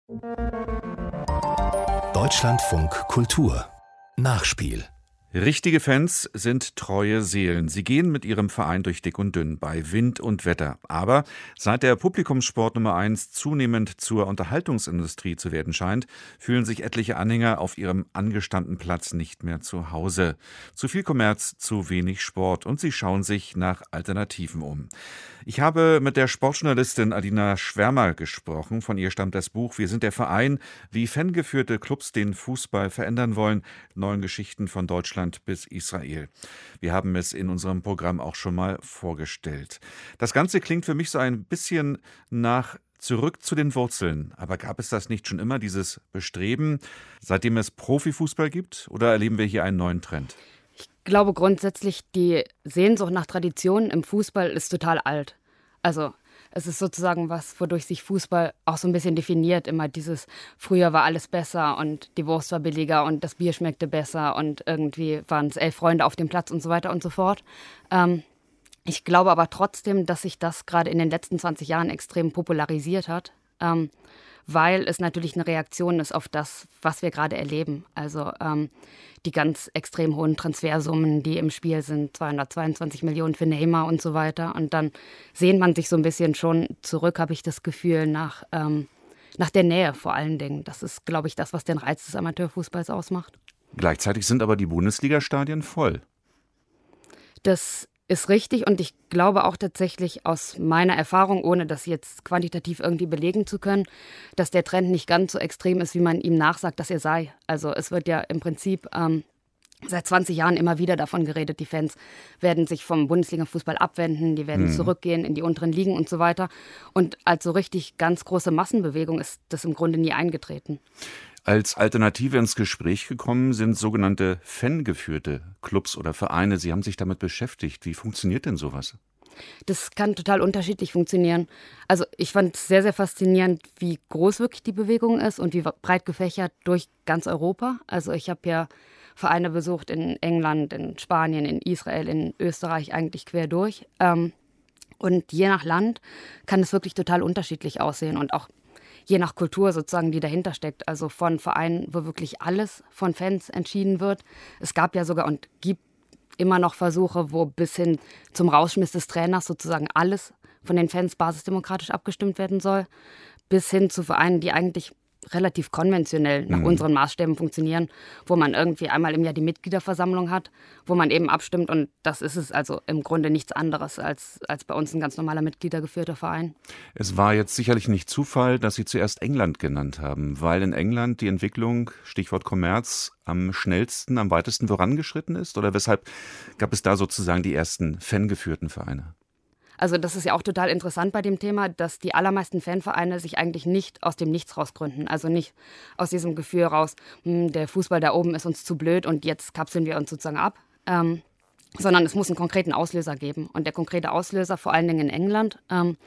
Deutschlandfunk Kultur Nachspiel. Richtige Fans sind treue Seelen. Sie gehen mit ihrem Verein durch dick und dünn, bei Wind und Wetter. Aber seit der Publikumssport Nummer 1 zunehmend zur Unterhaltungsindustrie zu werden scheint, fühlen sich etliche Anhänger auf ihrem angestammten Platz nicht mehr zu Hause. Zu viel Kommerz, zu wenig Sport und sie schauen sich nach Alternativen um. Ich habe mit der Sportjournalistin Adina Schwärmer gesprochen. Von ihr stammt das Buch Wir sind der Verein, wie fangeführte Clubs den Fußball verändern wollen. 9 Geschichten von Deutschland bis Israel. Wir haben es in unserem Programm auch schon mal vorgestellt. Das Ganze klingt für mich so ein bisschen nach zurück zu den Wurzeln. Aber gab es das nicht schon immer, dieses Bestreben, seitdem es Profifußball gibt? Oder erleben wir hier einen neuen Trend? Ich glaube grundsätzlich, die Sehnsucht nach Tradition im Fußball ist total alt. Also es ist sozusagen was, wodurch sich Fußball auch so ein bisschen definiert. Immer dieses, früher war alles besser und die Wurst war billiger und das Bier schmeckte besser und irgendwie waren es 11 Freunde auf dem Platz und so weiter und so fort. Ich glaube aber trotzdem, dass sich das gerade in den letzten 20 Jahren extrem popularisiert hat. Weil es natürlich eine Reaktion ist auf das, was wir gerade erleben. Also die ganz extrem hohen Transfersummen, die im Spiel sind, 222 Millionen für Neymar und so weiter. Und dann sehnt man sich so ein bisschen schon zurück, habe ich das Gefühl, nach der Nähe vor allen Dingen. Das ist, glaube ich, das, was den Reiz des Amateurfußballs ausmacht. Gleichzeitig sind aber die Bundesliga-Stadien voll. Das ist richtig und ich glaube auch tatsächlich aus meiner Erfahrung, ohne das jetzt quantitativ irgendwie belegen zu können, dass der Trend nicht ganz so extrem ist, wie man ihm nachsagt, dass er sei. Also es wird ja im Prinzip seit 20 Jahren immer wieder davon geredet, die Fans werden sich vom Bundesliga-Fußball abwenden, die werden zurückgehen in die unteren Ligen und so weiter. Und als so richtig ganz große Massenbewegung ist das im Grunde nie eingetreten. Als Alternative ins Gespräch gekommen sind sogenannte fangeführte Clubs oder Vereine. Sie haben sich damit beschäftigt. Wie funktioniert denn sowas? Das kann total unterschiedlich funktionieren. Also ich fand es sehr, sehr faszinierend, wie groß wirklich die Bewegung ist und wie breit gefächert durch ganz Europa. Also ich habe ja Vereine besucht in England, in Spanien, in Israel, in Österreich, eigentlich quer durch. Und je nach Land kann es wirklich total unterschiedlich aussehen und auch je nach Kultur sozusagen, die dahinter steckt. Also von Vereinen, wo wirklich alles von Fans entschieden wird. Es gab ja sogar und gibt immer noch Versuche, wo bis hin zum Rausschmiss des Trainers sozusagen alles von den Fans basisdemokratisch abgestimmt werden soll. Bis hin zu Vereinen, die eigentlich relativ konventionell nach unseren Maßstäben funktionieren, wo man irgendwie einmal im Jahr die Mitgliederversammlung hat, wo man eben abstimmt und das ist es also im Grunde nichts anderes als bei uns ein ganz normaler mitgliedergeführter Verein. Es war jetzt sicherlich nicht Zufall, dass Sie zuerst England genannt haben, weil in England die Entwicklung, Stichwort Kommerz, am schnellsten, am weitesten vorangeschritten ist? Oder weshalb gab es da sozusagen die ersten fangeführten Vereine? Also das ist ja auch total interessant bei dem Thema, dass die allermeisten Fanvereine sich eigentlich nicht aus dem Nichts raus gründen. Also nicht aus diesem Gefühl raus, der Fußball da oben ist uns zu blöd und jetzt kapseln wir uns sozusagen ab. Sondern es muss einen konkreten Auslöser geben. Und der konkrete Auslöser, vor allen Dingen in England,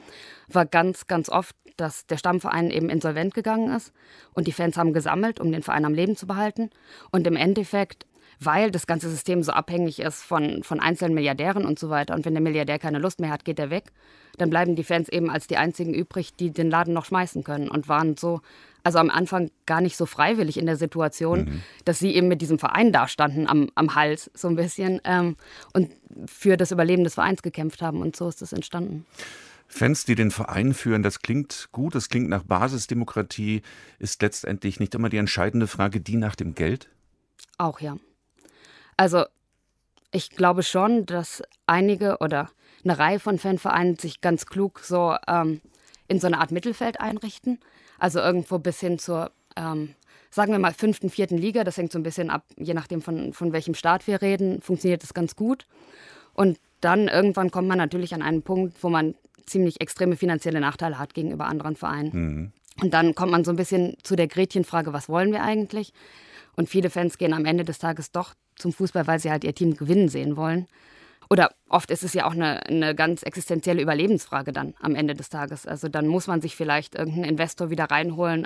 war ganz, ganz oft, dass der Stammverein eben insolvent gegangen ist und die Fans haben gesammelt, um den Verein am Leben zu behalten. Und im Endeffekt, weil das ganze System so abhängig ist von einzelnen Milliardären und so weiter. Und wenn der Milliardär keine Lust mehr hat, geht er weg. Dann bleiben die Fans eben als die einzigen übrig, die den Laden noch schmeißen können. Und waren so, also am Anfang gar nicht so freiwillig in der Situation, dass sie eben mit diesem Verein dastanden am Hals so ein bisschen und für das Überleben des Vereins gekämpft haben. Und so ist das entstanden. Fans, die den Verein führen, das klingt gut, das klingt nach Basisdemokratie. Ist letztendlich nicht immer die entscheidende Frage die nach dem Geld? Auch ja. Also ich glaube schon, dass einige oder eine Reihe von Fanvereinen sich ganz klug so in so eine Art Mittelfeld einrichten. Also irgendwo bis hin zur, sagen wir mal, 5., 4. Liga. Das hängt so ein bisschen ab, je nachdem von welchem Staat wir reden, funktioniert das ganz gut. Und dann irgendwann kommt man natürlich an einen Punkt, wo man ziemlich extreme finanzielle Nachteile hat gegenüber anderen Vereinen. Und dann kommt man so ein bisschen zu der Gretchenfrage, was wollen wir eigentlich? Und viele Fans gehen am Ende des Tages doch zum Fußball, weil sie halt ihr Team gewinnen sehen wollen. Oder oft ist es ja auch eine ganz existenzielle Überlebensfrage dann am Ende des Tages. Also dann muss man sich vielleicht irgendeinen Investor wieder reinholen,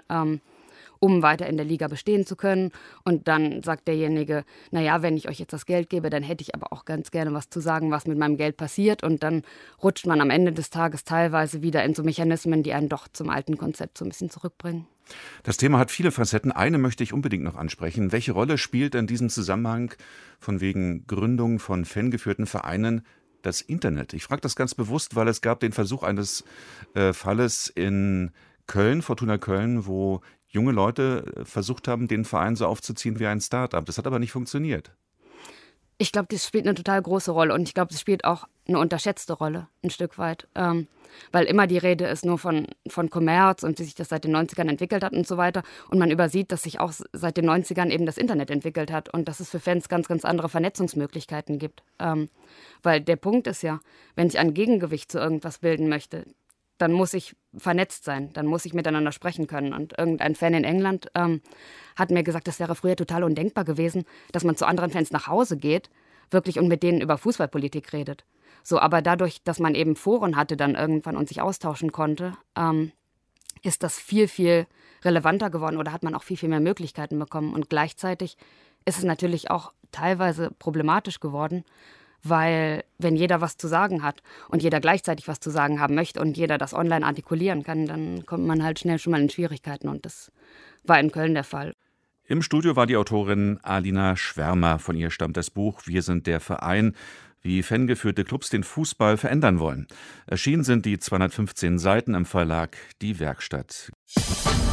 um weiter in der Liga bestehen zu können. Und dann sagt derjenige, naja, wenn ich euch jetzt das Geld gebe, dann hätte ich aber auch ganz gerne was zu sagen, was mit meinem Geld passiert. Und dann rutscht man am Ende des Tages teilweise wieder in so Mechanismen, die einen doch zum alten Konzept so ein bisschen zurückbringen. Das Thema hat viele Facetten. Eine möchte ich unbedingt noch ansprechen. Welche Rolle spielt in diesem Zusammenhang von wegen Gründung von fangeführten Vereinen das Internet? Ich frage das ganz bewusst, weil es gab den Versuch eines Falles in Köln, Fortuna Köln, wo junge Leute versucht haben, den Verein so aufzuziehen wie ein Start-up. Das hat aber nicht funktioniert. Ich glaube, das spielt eine total große Rolle und ich glaube, das spielt auch eine unterschätzte Rolle, ein Stück weit. Weil immer die Rede ist nur von Kommerz und wie sich das seit den 90ern entwickelt hat und so weiter. Und man übersieht, dass sich auch seit den 90ern eben das Internet entwickelt hat und dass es für Fans ganz, ganz andere Vernetzungsmöglichkeiten gibt. Weil der Punkt ist ja, wenn ich ein Gegengewicht zu irgendwas bilden möchte, dann muss ich vernetzt sein, dann muss ich miteinander sprechen können. Und irgendein Fan in England hat mir gesagt, das wäre früher total undenkbar gewesen, dass man zu anderen Fans nach Hause geht, wirklich und mit denen über Fußballpolitik redet. So, aber dadurch, dass man eben Foren hatte dann irgendwann und sich austauschen konnte, ist das viel, viel relevanter geworden oder hat man auch viel, viel mehr Möglichkeiten bekommen. Und gleichzeitig ist es natürlich auch teilweise problematisch geworden, weil wenn jeder was zu sagen hat und jeder gleichzeitig was zu sagen haben möchte und jeder das online artikulieren kann, dann kommt man halt schnell schon mal in Schwierigkeiten und das war in Köln der Fall. Im Studio war die Autorin Alina Schwärmer. Von ihr stammt das Buch Wir sind der Verein, wie fangeführte Clubs den Fußball verändern wollen. Erschienen sind die 215 Seiten im Verlag Die Werkstatt.